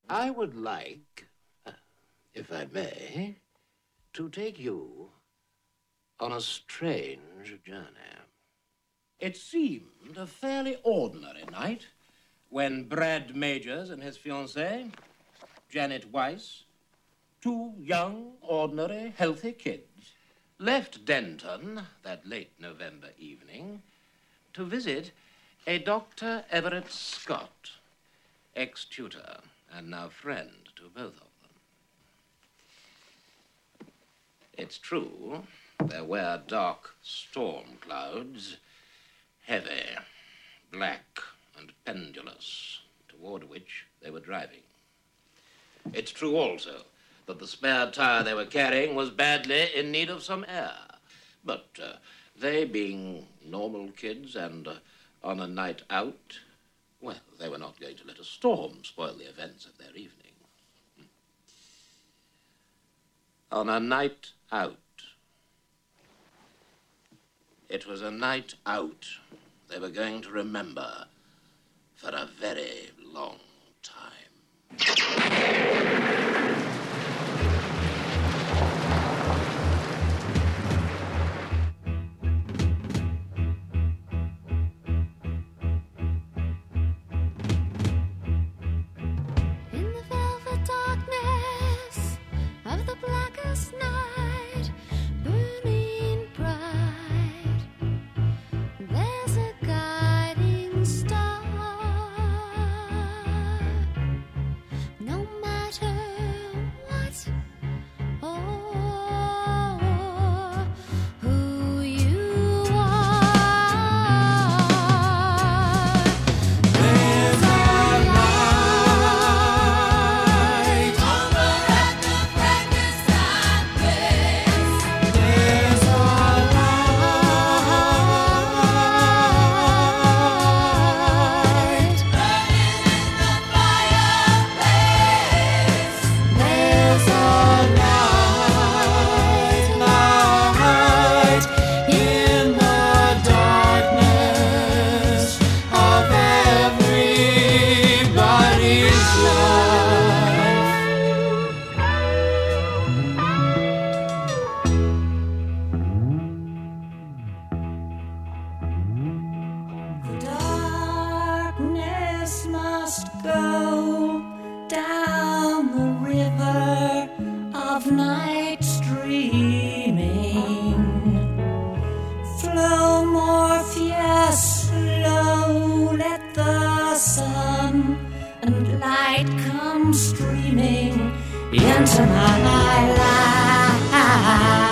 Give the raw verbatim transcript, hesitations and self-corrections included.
I would like, uh, if I may, to take you on a strange journey. It seemed a fairly ordinary night when Brad Majors and his fiancée, Janet Weiss, two young, ordinary, healthy kids, left Denton that late November evening to visit a Doctor Everett Scott, ex-tutor and now friend to both of them. It's true, there were dark storm clouds, heavy, black, and pendulous, toward which they were driving. It's true also that the spare tire they were carrying was badly in need of some air. But uh, they, being normal kids and uh, on a night out, well, they were not going to let a storm spoil the events of their evening. On a night out. It was a night out they were going to remember for a very long time. Night, burning bright, there's a guiding star. No matter what or who you are, there's a light over at the practice time. There's a light burning in the fireplace. There's a light, light in the darkness of everybody's life. The darkness must go down the river of night streaming. Flow Morpheus, slow, let the sun and light come streaming into my life.